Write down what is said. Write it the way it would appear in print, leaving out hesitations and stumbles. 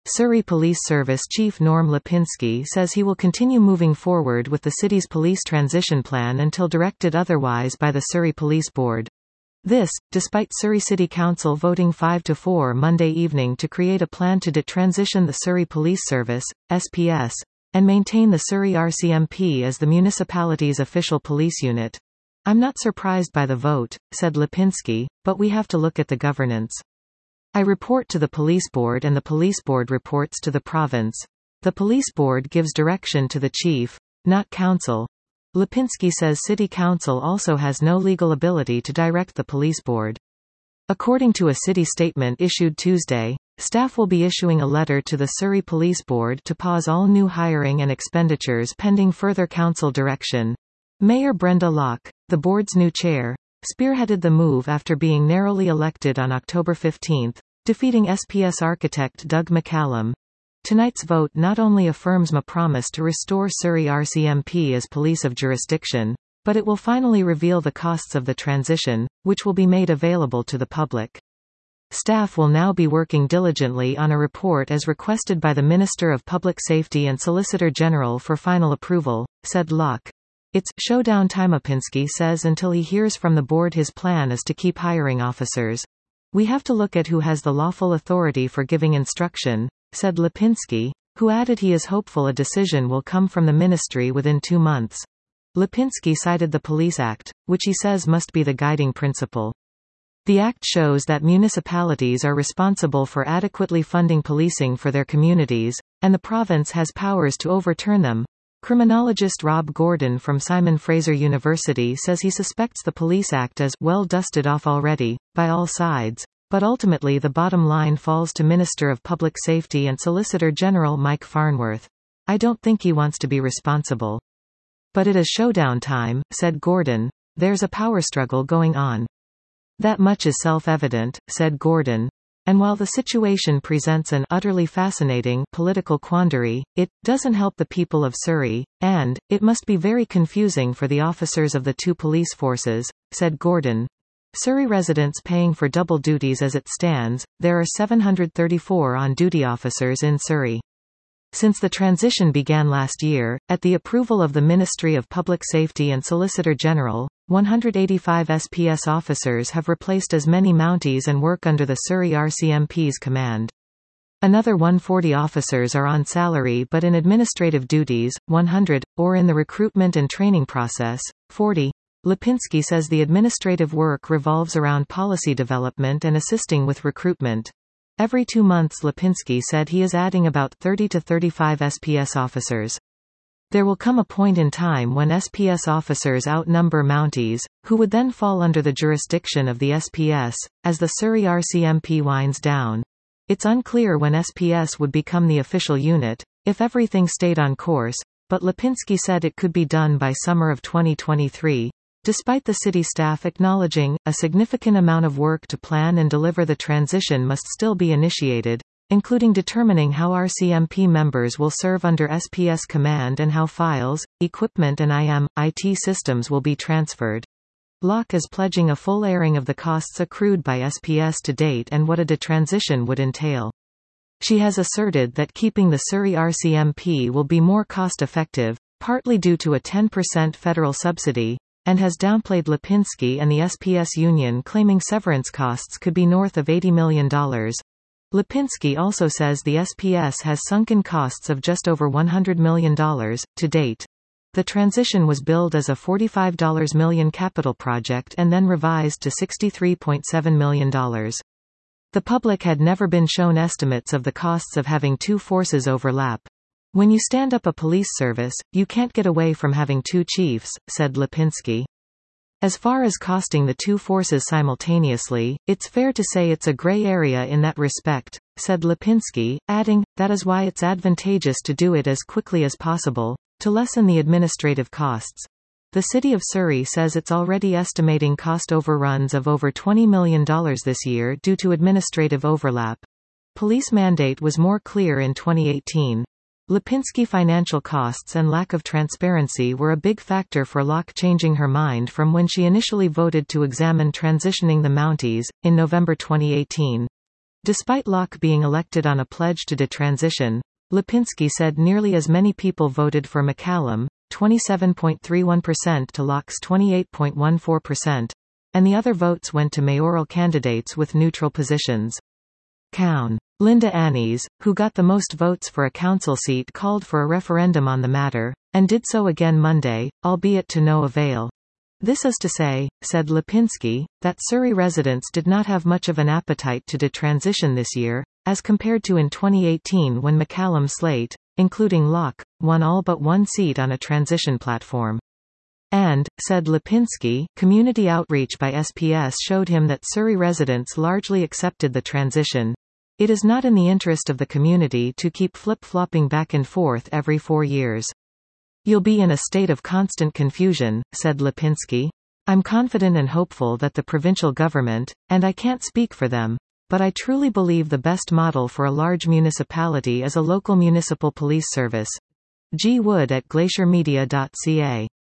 Surrey Police Service Chief Norm Lipinski says he will continue moving forward with the city's police transition plan until directed otherwise by the Surrey Police Board. This, despite Surrey City Council voting 5-4 Monday evening to create a plan to detransition the Surrey Police Service, SPS, and maintain the Surrey RCMP as the municipality's official police unit. "I'm not surprised by the vote," said Lipinski, "but we have to look at the governance. I report to the police board and the police board reports to the province. The police board gives direction to the chief, not council." Lipinski says City Council also has no legal ability to direct the police board. According to a city statement issued Tuesday, staff will be issuing a letter to the Surrey Police Board to pause all new hiring and expenditures pending further council direction. Mayor Brenda Locke, the board's new chair, spearheaded the move after being narrowly elected on October 15, defeating SPS architect Doug McCallum. Tonight's vote not only affirms my promise to restore Surrey RCMP as police of jurisdiction, but it will finally reveal the costs of the transition, which will be made available to the public. Staff will now be working diligently on a report as requested by the Minister of Public Safety and Solicitor General for final approval, said Locke. It's showdown time, Lipinski says. Until he hears from the board, his plan is to keep hiring officers. "We have to look at who has the lawful authority for giving instruction," said Lipinski, who added he is hopeful a decision will come from the ministry within 2 months. Lipinski cited the Police Act, which he says must be the guiding principle. The Act shows that municipalities are responsible for adequately funding policing for their communities, and the province has powers to overturn them. Criminologist Rob Gordon from Simon Fraser University says he suspects the Police Act is well dusted off already, by all sides, but ultimately the bottom line falls to Minister of Public Safety and Solicitor General Mike Farnworth. "I don't think he wants to be responsible. But it is showdown time," said Gordon. "There's a power struggle going on. That much is self-evident," said Gordon. And while the situation presents an utterly fascinating political quandary, it doesn't help the people of Surrey, and it must be very confusing for the officers of the two police forces, said Gordon. Surrey residents paying for double duties. As it stands, there are 734 on-duty officers in Surrey. Since the transition began last year, at the approval of the Ministry of Public Safety and Solicitor General, 185 SPS officers have replaced as many Mounties and work under the Surrey RCMP's command. Another 140 officers are on salary but in administrative duties, 100, or in the recruitment and training process, 40. Lipinski says the administrative work revolves around policy development and assisting with recruitment. Every 2 months, Lipinski said he is adding about 30 to 35 SPS officers. There will come a point in time when SPS officers outnumber Mounties, who would then fall under the jurisdiction of the SPS, as the Surrey RCMP winds down. It's unclear when SPS would become the official unit, if everything stayed on course, but Lipinski said it could be done by summer of 2023. Despite the city staff acknowledging, a significant amount of work to plan and deliver the transition must still be initiated, including determining how RCMP members will serve under SPS command and how files, equipment and IT systems will be transferred. Locke is pledging a full airing of the costs accrued by SPS to date and what a detransition would entail. She has asserted that keeping the Surrey RCMP will be more cost-effective, partly due to a 10% federal subsidy, and has downplayed Lipinski and the SPS union claiming severance costs could be north of $80 million. Lipinski also says the SPS has sunken costs of just over $100 million, to date. The transition was billed as a $45 million capital project and then revised to $63.7 million. The public had never been shown estimates of the costs of having two forces overlap. When you stand up a police service, you can't get away from having two chiefs, said Lipinski. As far as costing the two forces simultaneously, it's fair to say it's a gray area in that respect, said Lipinski, adding, that is why it's advantageous to do it as quickly as possible, to lessen the administrative costs. The City of Surrey says it's already estimating cost overruns of over $20 million this year due to administrative overlap. Police mandate was more clear in 2018. Lipinski financial costs and lack of transparency were a big factor for Locke changing her mind from when she initially voted to examine transitioning the Mounties, in November 2018. Despite Locke being elected on a pledge to detransition, Lipinski said nearly as many people voted for McCallum, 27.31% to Locke's 28.14%, and the other votes went to mayoral candidates with neutral positions. Cown. Linda Annes, who got the most votes for a council seat, called for a referendum on the matter, and did so again Monday, albeit to no avail. This is to say, said Lipinski, that Surrey residents did not have much of an appetite to detransition this year, as compared to in 2018 when McCallum's slate, including Locke, won all but one seat on a transition platform. And, said Lipinski, community outreach by SPS showed him that Surrey residents largely accepted the transition. It is not in the interest of the community to keep flip-flopping back and forth every 4 years. You'll be in a state of constant confusion, said Lipinski. I'm confident and hopeful that the provincial government, and I can't speak for them, but I truly believe the best model for a large municipality is a local municipal police service. G. Wood at glaciermedia.ca